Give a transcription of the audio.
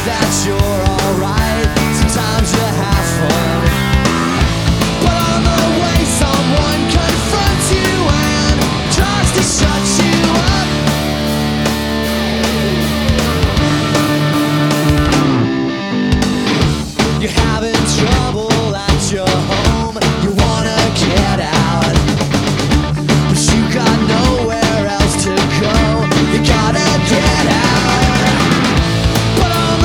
that you're alright. Sometimes you have fun, but on the way someone confronts you and tries to shut you up. You haven't